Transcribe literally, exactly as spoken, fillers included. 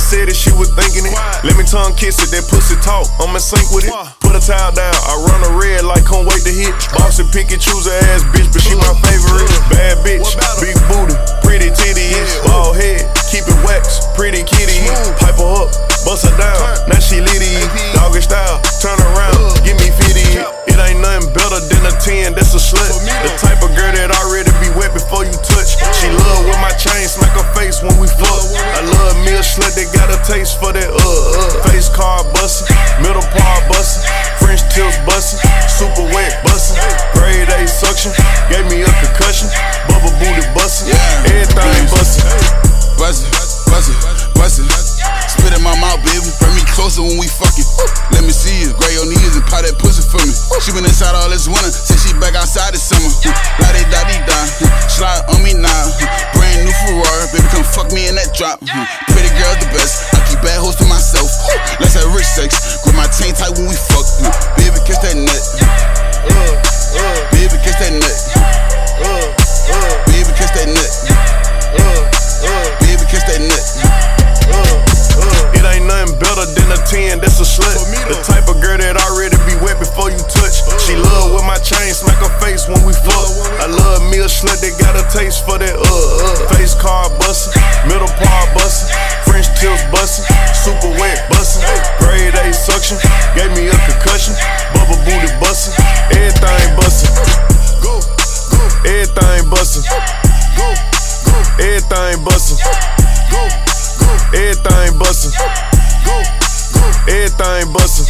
said it, she was thinking it. Let me tongue kiss it, that pussy talk, I'm in sync with it. Put a towel down, I run a red like can't wait to hit. Bossy, pick and choose her ass bitch, but she my favorite. Bad bitch, big booty, pretty titty-ish. Bald head, keep it wax, pretty kitty. Pipe her up, bust her down, now she litty. Doggy style, turn around, give me fifty. It ain't nothing better than a ten, that's a slut. The type of girl that already be wet before you touch. She love with my chain, smack her face when we fuck. I love me a slut that got a taste for that uh uh. Face card bustin', middle part bustin', French tips bustin', super wet bustin', grade A suction, gave me a concussion, bubble booty bustin', everything bustin'. Bustin', bustin', bustin', spit in my mouth, baby. Bring me closer when we fuckin'. Let me see you, grab your knees and pop that pussy for me. She been inside all this winter, since she back outside this summer. La di da di da, slide on me now. Brand new Ferrari, baby, come fuck me in that drop. Pretty girl the best, I keep bad hoes to myself. Let's have rich sex, grip my chain tight when we fuck. Baby, kiss that nut. Baby, kiss that nut. Baby, kiss that nut. Baby, kiss that nut. It ain't nothing better than a ten, that's a slut. The type of girl that already be wet before you touch. She love with my chain, smack her face when we fuck. I love me a slut that got a taste for that uh uh. Face card bustin', middle part bustin', French tips bustin', super wet bustin', grade A suction, gave me a concussion, bubble booty bustin', everything bustin'. Go, go, everything bustin'. Go, go, everything bustin'. Go, go, everything bustin'. Go, go, everything bustin'.